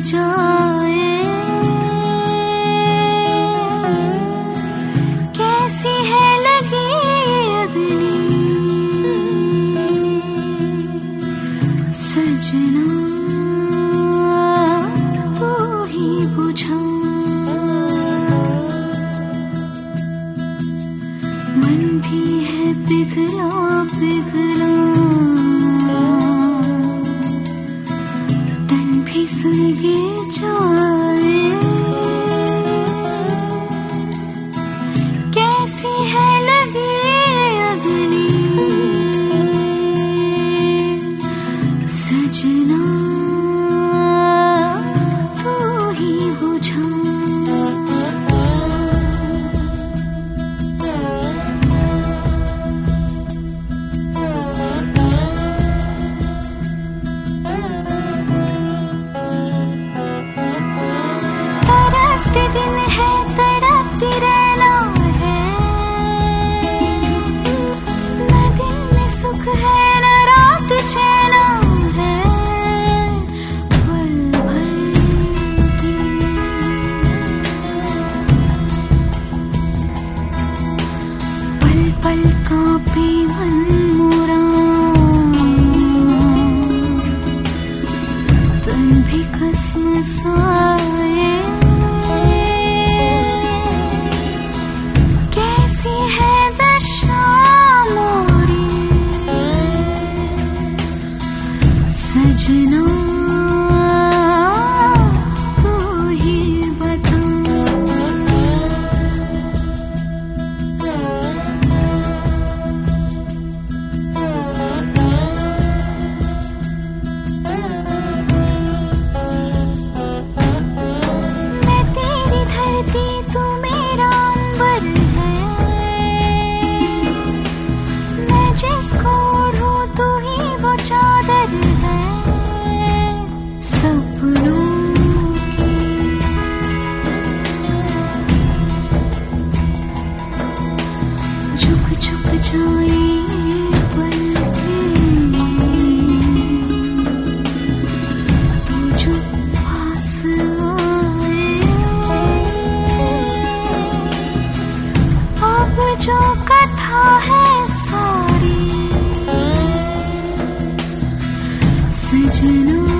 जाए, कैसी है लगी अग्नि सजना, तू ही बुझा। मन भी है पिघला पिघला, तन भी सुलगे जाए, कैसी है लगी अग्नि सजना, तू ही बुझा। तरसते दिन है, तड़पती रहना है, न दिन में सुख है न रात चैना है। पल भर की पल पल कांपे मन मोरा, तन भी कसमसाए, कैसी है दशा मोरी सजना, तू ही बता। मैं तेरी धरती, तू मेरा अंबर है, मैं जिसको ओढ़ूं तू ही वो चादर है। सपनों की झुक झुक जाए पलकें, तू जो पास आए, अब जो कथा है सारी सजना।